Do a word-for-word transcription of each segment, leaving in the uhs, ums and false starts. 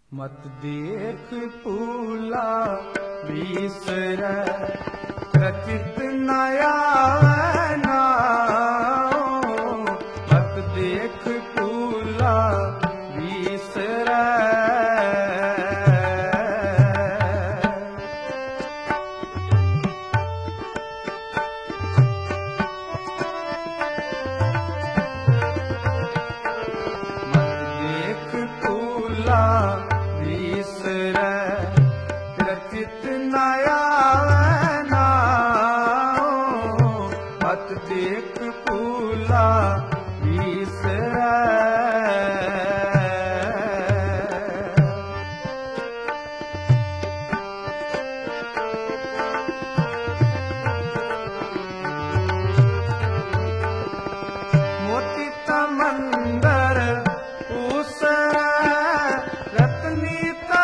मत देख फूला विसर रचित नया नाम। मत देख फूला विसर रचित नया नाम। मत देख फूला विसर मोती समंदर उसर रत्नीता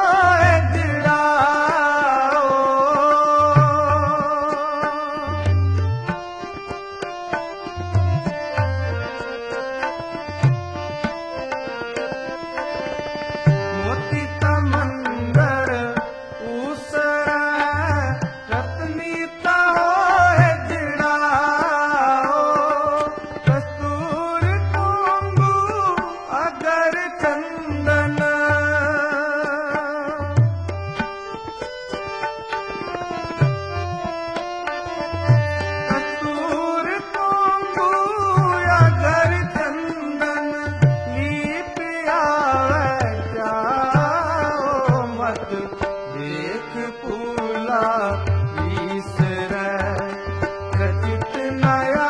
देख फूला विसर रचित नया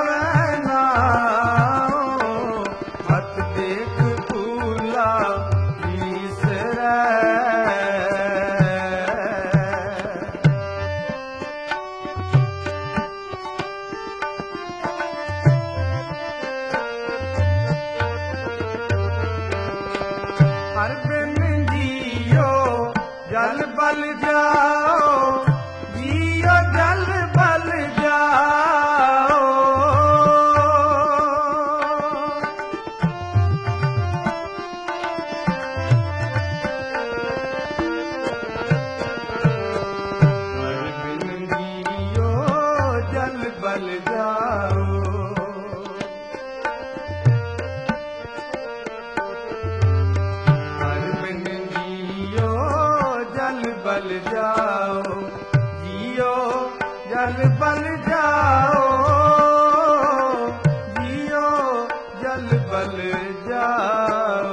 नाम। मत देख फूला विसर हर बिन जियो जल बल जाओ, जियो जल बल जाओ। हर बिन जियो जल बल जाओ। बल जाओ, जियो जल बल जाओ, जियो जल बल जाओ।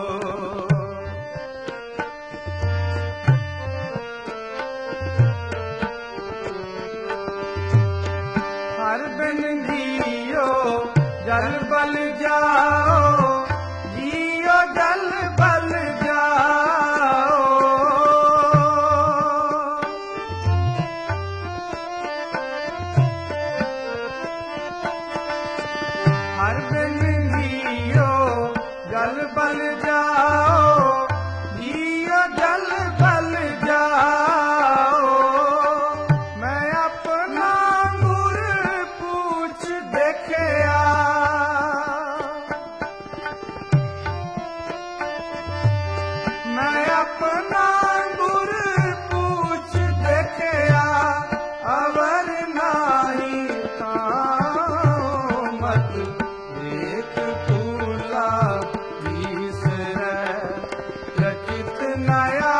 हर बिन जियो जल बल जाओ, जियो जल बल जाओ। हर बिन जियो जल बल जाओ, जियो जल बल जाओ। मैं अपना गुर पूछ देखया, मैं अपना गुर पूछ देखया, अवर नाही मत देख फूला विसर रचित नया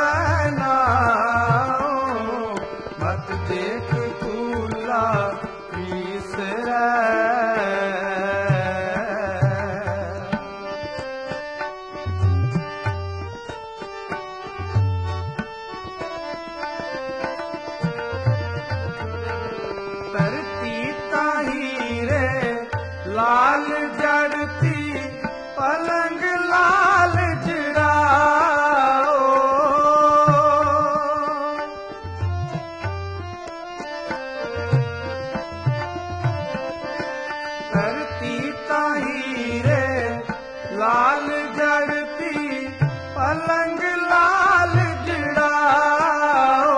नाम। मत देख फूला विसर तरती ताहीरे लाल जड़ती पलंग लाल जड़ाओ। तरती ताहीरे लाल जड़ती पलंग लाल जड़ाओ।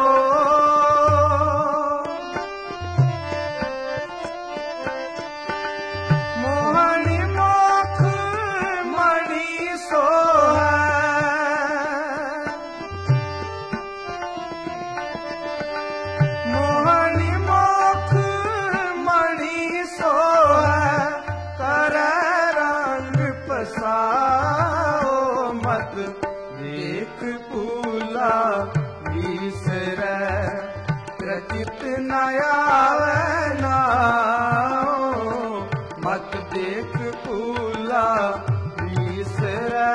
मोहनी मोख मणि सोहै, मत देख फूला बिसरै, प्रचित न आवे नाओ, मत देख फूला बिसरै।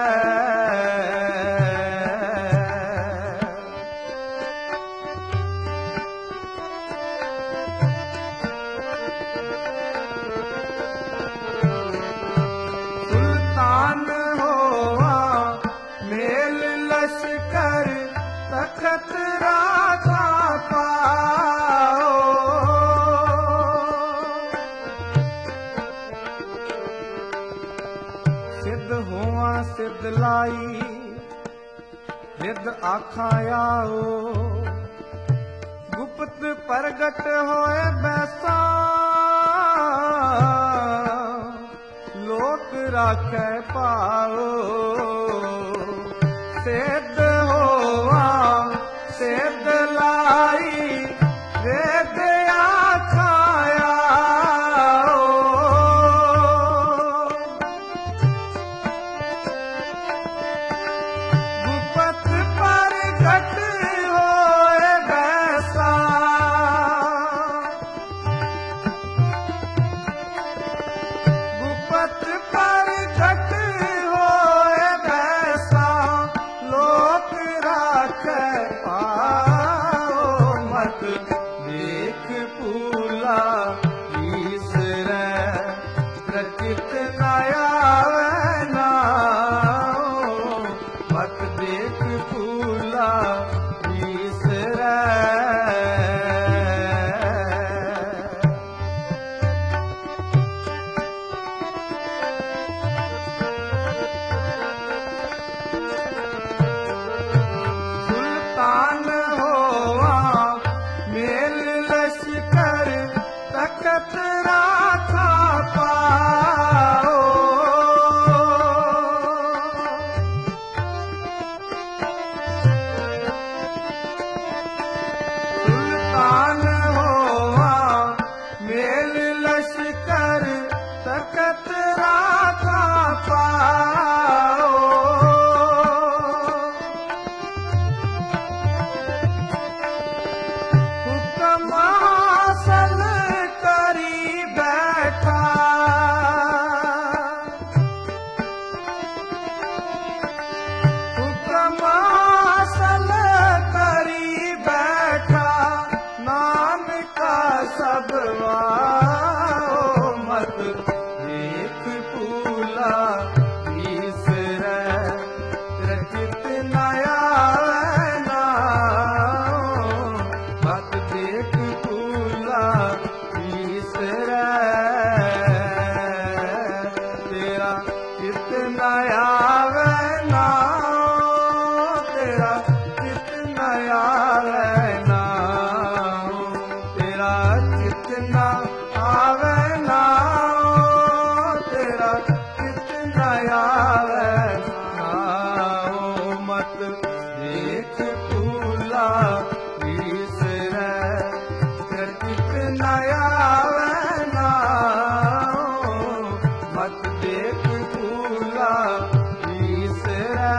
सुल्तान होवा मेल लश्कर, तखत राजा पाओ। सिद्ध हुआ सिद्ध लाई, रिद आखा आओ, गुप्त प्रगट होए बैसा, लोक राखे पाओ। सिद्ध होवा सिद्ध लाई, वेद आखा आओ। गुप्त प्रगट होए बैसा, गुप्त प्रगट होए बैसा, लोक राखे पाओ। मत देख फूला बिसरै, प्रचित न आवे नाओ, मत देख फूला बिसरै। सुल्तान होवा मेल लश्कर, तखत राजा पाओ। सुल्तान होवा मेल लश्कर, तखत राजा पाओ। हुक्म हासिल करी बैठा, हुक्म हासिल करी बैठा, नानक सब वाओ। मत देख फूला बिसरै, प्रचित न आवे नाओ, मत देख फूला बिसरै। तेरा चित न आवे नाओ, तेरा चित न आवे नाओ, तेरा चित न आवे नाओ, तेरा चित न आवे नाओ। मत देख फूला बिसरै, प्रचित न आवे नाओ, मत देख फूला बिसरै।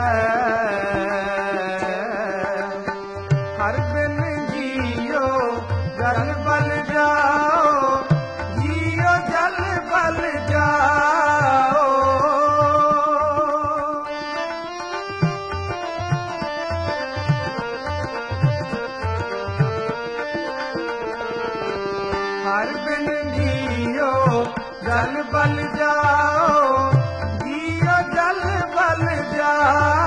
हर बिन जियो जल बल जाओ, जियो जल बल जाओ। हर बिन जियो जल बल जाओ, जियो जल बल जाओ।